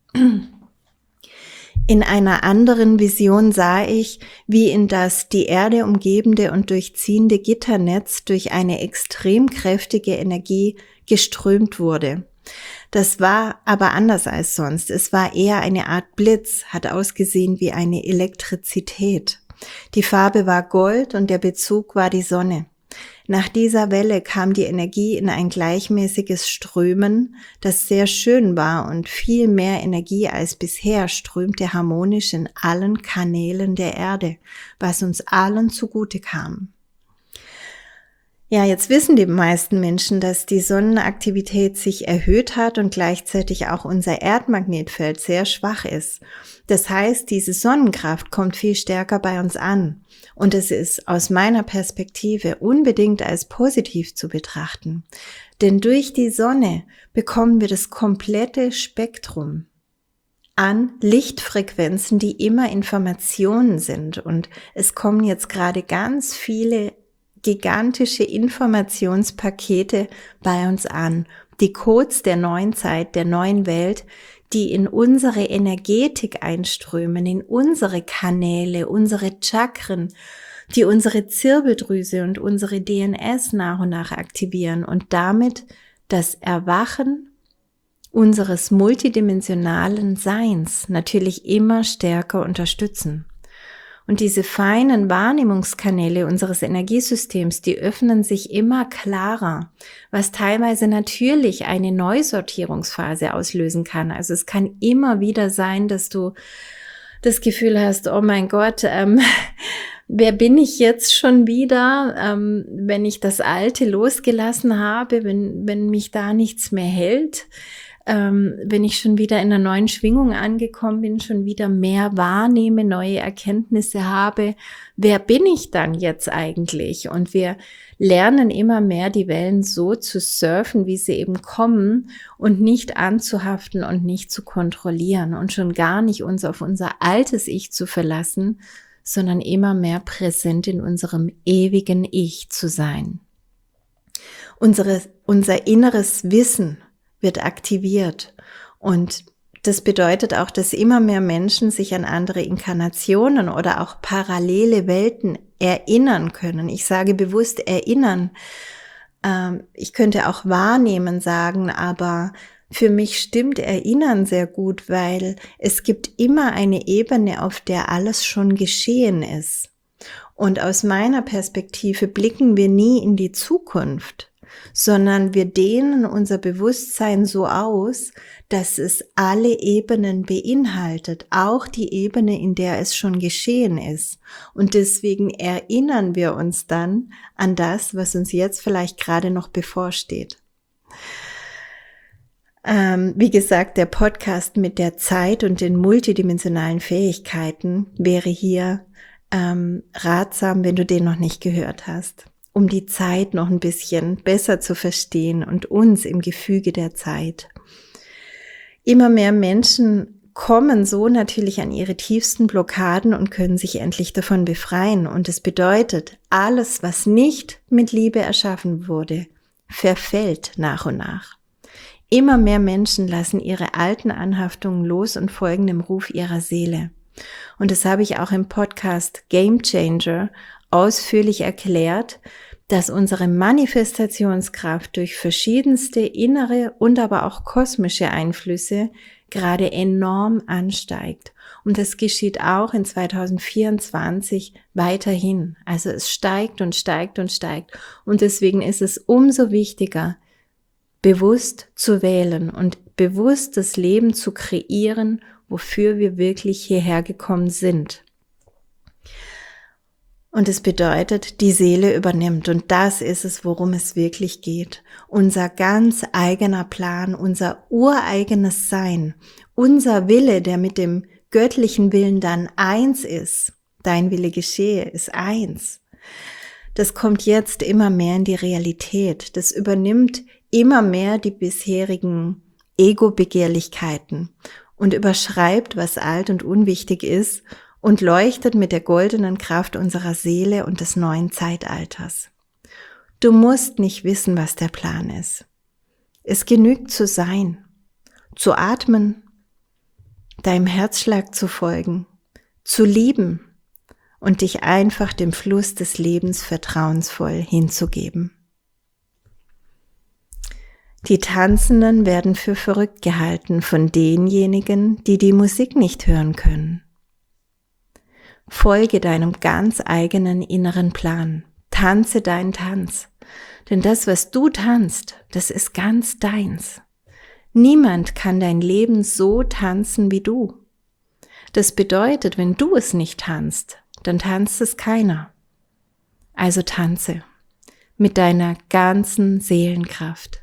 In einer anderen Vision sah ich, wie in das die Erde umgebende und durchziehende Gitternetz durch eine extrem kräftige Energie geströmt wurde. Das war aber anders als sonst. Es war eher eine Art Blitz, hat ausgesehen wie eine Elektrizität. Die Farbe war Gold und der Bezug war die Sonne. Nach dieser Welle kam die Energie in ein gleichmäßiges Strömen, das sehr schön war, und viel mehr Energie als bisher strömte harmonisch in allen Kanälen der Erde, was uns allen zugute kam. Ja, jetzt wissen die meisten Menschen, dass die Sonnenaktivität sich erhöht hat und gleichzeitig auch unser Erdmagnetfeld sehr schwach ist. Das heißt, diese Sonnenkraft kommt viel stärker bei uns an. Und es ist aus meiner Perspektive unbedingt als positiv zu betrachten. Denn durch die Sonne bekommen wir das komplette Spektrum an Lichtfrequenzen, die immer Informationen sind. Und es kommen jetzt gerade ganz viele gigantische Informationspakete bei uns an. Die Codes der neuen Zeit, der neuen Welt, die in unsere Energetik einströmen, in unsere Kanäle, unsere Chakren, die unsere Zirbeldrüse und unsere D N S nach und nach aktivieren und damit das Erwachen unseres multidimensionalen Seins natürlich immer stärker unterstützen. Und diese feinen Wahrnehmungskanäle unseres Energiesystems, die öffnen sich immer klarer, was teilweise natürlich eine Neusortierungsphase auslösen kann. Also es kann immer wieder sein, dass du das Gefühl hast, oh mein Gott, ähm, wer bin ich jetzt schon wieder, ähm, wenn ich das Alte losgelassen habe, wenn, wenn mich da nichts mehr hält. Ähm, wenn ich schon wieder in einer neuen Schwingung angekommen bin, schon wieder mehr wahrnehme, neue Erkenntnisse habe, wer bin ich dann jetzt eigentlich? Und wir lernen immer mehr, die Wellen so zu surfen, wie sie eben kommen und nicht anzuhaften und nicht zu kontrollieren und schon gar nicht uns auf unser altes Ich zu verlassen, sondern immer mehr präsent in unserem ewigen Ich zu sein. Unsere, unser inneres Wissen wird aktiviert und das bedeutet auch, dass immer mehr Menschen sich an andere Inkarnationen oder auch parallele Welten erinnern können. Ich sage bewusst erinnern. Ähm, ich könnte auch wahrnehmen sagen, aber für mich stimmt Erinnern sehr gut, weil es gibt immer eine Ebene, auf der alles schon geschehen ist. Und aus meiner Perspektive blicken wir nie in die Zukunft, sondern wir dehnen unser Bewusstsein so aus, dass es alle Ebenen beinhaltet, auch die Ebene, in der es schon geschehen ist. Und deswegen erinnern wir uns dann an das, was uns jetzt vielleicht gerade noch bevorsteht. Ähm, wie gesagt, der Podcast mit der Zeit und den multidimensionalen Fähigkeiten wäre hier ähm, ratsam, wenn du den noch nicht gehört hast, um die Zeit noch ein bisschen besser zu verstehen und uns im Gefüge der Zeit. Immer mehr Menschen kommen so natürlich an ihre tiefsten Blockaden und können sich endlich davon befreien. Und es bedeutet, alles, was nicht mit Liebe erschaffen wurde, verfällt nach und nach. Immer mehr Menschen lassen ihre alten Anhaftungen los und folgen dem Ruf ihrer Seele. Und das habe ich auch im Podcast Game Changer ausführlich erklärt, dass unsere Manifestationskraft durch verschiedenste innere und aber auch kosmische Einflüsse gerade enorm ansteigt. Und das geschieht auch in zwanzig vierundzwanzig weiterhin. Also es steigt und steigt und steigt. Und deswegen ist es umso wichtiger, bewusst zu wählen und bewusst das Leben zu kreieren, wofür wir wirklich hierher gekommen sind. Und es bedeutet, die Seele übernimmt. Und das ist es, worum es wirklich geht. Unser ganz eigener Plan, unser ureigenes Sein, unser Wille, der mit dem göttlichen Willen dann eins ist. Dein Wille geschehe, ist eins. Das kommt jetzt immer mehr in die Realität. Das übernimmt immer mehr die bisherigen Ego-Begehrlichkeiten und überschreibt, was alt und unwichtig ist, und leuchtet mit der goldenen Kraft unserer Seele und des neuen Zeitalters. Du musst nicht wissen, was der Plan ist. Es genügt zu sein, zu atmen, deinem Herzschlag zu folgen, zu lieben und dich einfach dem Fluss des Lebens vertrauensvoll hinzugeben. Die Tanzenden werden für verrückt gehalten von denjenigen, die die Musik nicht hören können. Folge deinem ganz eigenen inneren Plan. Tanze deinen Tanz. Denn das, was du tanzt, das ist ganz deins. Niemand kann dein Leben so tanzen wie du. Das bedeutet, wenn du es nicht tanzt, dann tanzt es keiner. Also tanze. mit deiner ganzen Seelenkraft.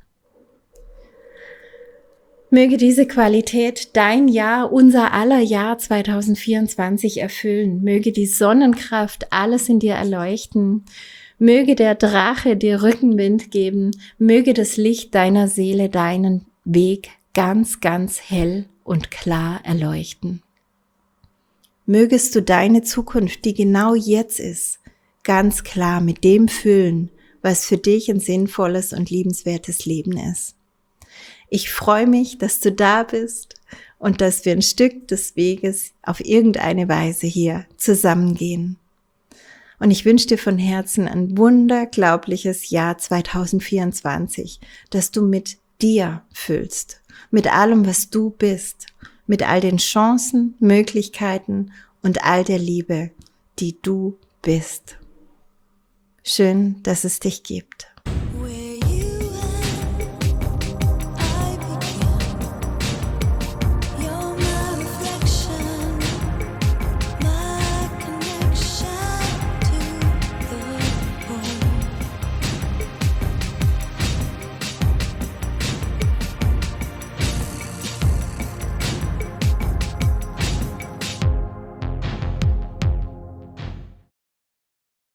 Möge diese Qualität dein Jahr, unser aller Jahr zwanzig vierundzwanzig erfüllen. Möge die Sonnenkraft alles in dir erleuchten. Möge der Drache dir Rückenwind geben. Möge das Licht deiner Seele deinen Weg ganz, ganz hell und klar erleuchten. Mögest du deine Zukunft, die genau jetzt ist, ganz klar mit dem füllen, was für dich ein sinnvolles und liebenswertes Leben ist. Ich freue mich, dass du da bist und dass wir ein Stück des Weges auf irgendeine Weise hier zusammengehen. Und ich wünsche dir von Herzen ein wunderglaubliches Jahr zwanzig vierundzwanzig, dass du mit dir füllst, mit allem, was du bist, mit all den Chancen, Möglichkeiten und all der Liebe, die du bist. Schön, dass es dich gibt.